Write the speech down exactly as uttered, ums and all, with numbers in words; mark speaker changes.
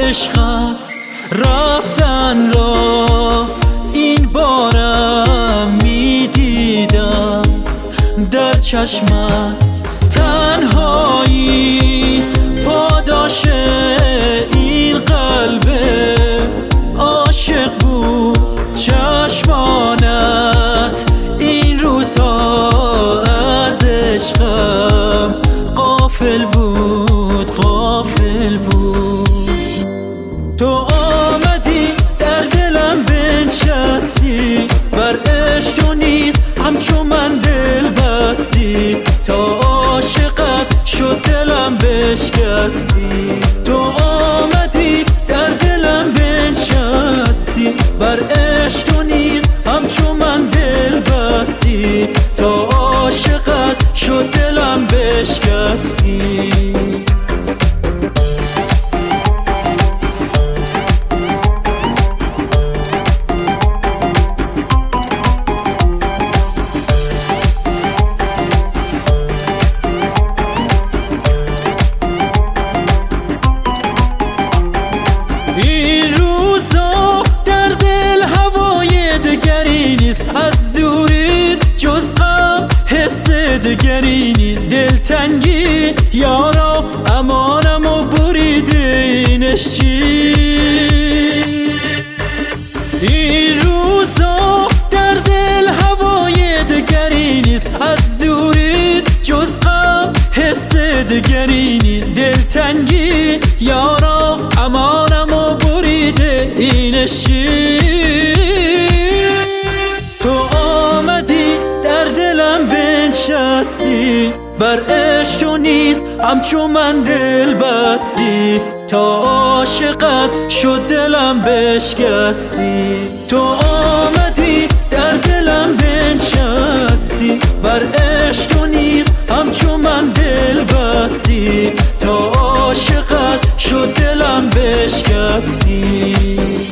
Speaker 1: عشقت رفتن را این بارم میدیدم در چشمت. تنهایی پاداش این قلب عاشق بود چشمانت. این روزها از عشقم غافل بود غافل بود. تو آمدی در دلم بنشستی، بر عشق تو نیز همچون من دل بستی. تا عاشقت شد دلم بشکستی. تو آمدی در دلم بنشستی، بر عشق تو نیز همچون من دل بستی. تا عاشقت شد دلم بشکستی. این روزا در دل هوای دگری نیست، از دورید جز غم حس دگری نیست. دلتنگی یارا امانم و بریده اینش چیست؟ این روزا در دل هوای دگری نیست، از دورید جز غم حس دگری نیست. دلتنگی یارا امانم و بریده اینش چیست؟ تو آمدی در دلم بنشستی، بر عشق تو نیز همچون من دل بستی. تا عاشقت شد دلم بشکستی. تو آمدی در دلم بنشستی، بر عشق تو نیز همچون من دل بستی. تا عاشقت شد دلم بشکستی.